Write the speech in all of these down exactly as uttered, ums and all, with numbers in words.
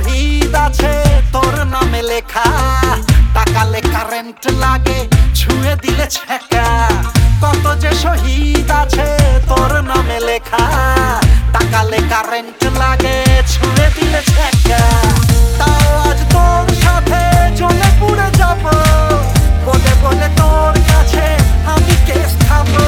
শহীদ আছে তোর নামে লেখা, টাকালে কারেন্ট লাগে ছুঁয়ে দিলে ছেঁকা। কত যে শহীদ আছে তোর নামে লেখা, টাকালে কারেন্ট লাগে ছুঁয়ে দিলে ছেঁকা। তাও আজ তোর সাথে জ্বলে পুড়ে যাব, বলে বলে তোর কাছে আমি কেস খাবো।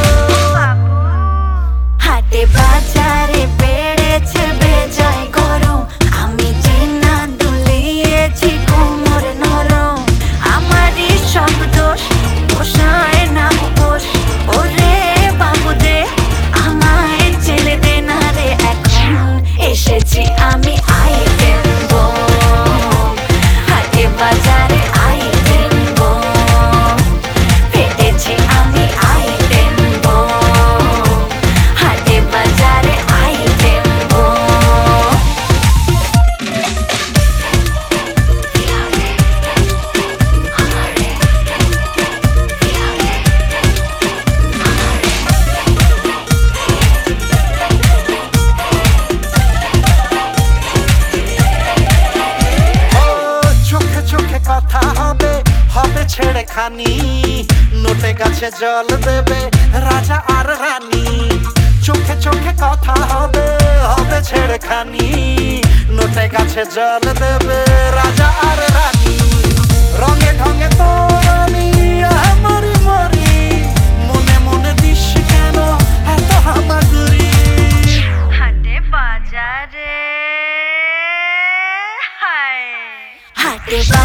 হাটে বাজারে বেড়েছে বেজায় গরম, আমি যে না দুলিয়েছি কোমর নরম। আমারই সব দোষ, পোষায় না পোষ। ওরে বাবু দে আমায় ছেড়ে দে না রে, এখন এসেছি আমি আইটেম বম। হাটে বাজারে আইটেম বম, ফেটেছি আমি আইটেম বম। হাটে বাজারে আইটেম বম। চোখে চোখে কথা হবে, হবে ছেড়ে খানি। নোটে গাছে জল দেবে রাজা আর রানী। চোখে চোখে কথা হবে, হবে ছেড়ে খানি। নোটে গাছে জল দেবে রাজা আর রানী। রঙে ঢঙে তোর আমি মরি মরি, মনে মনে দিস কেন এত হামাগুড়ি। হাটে বাজারে হায়, হাটে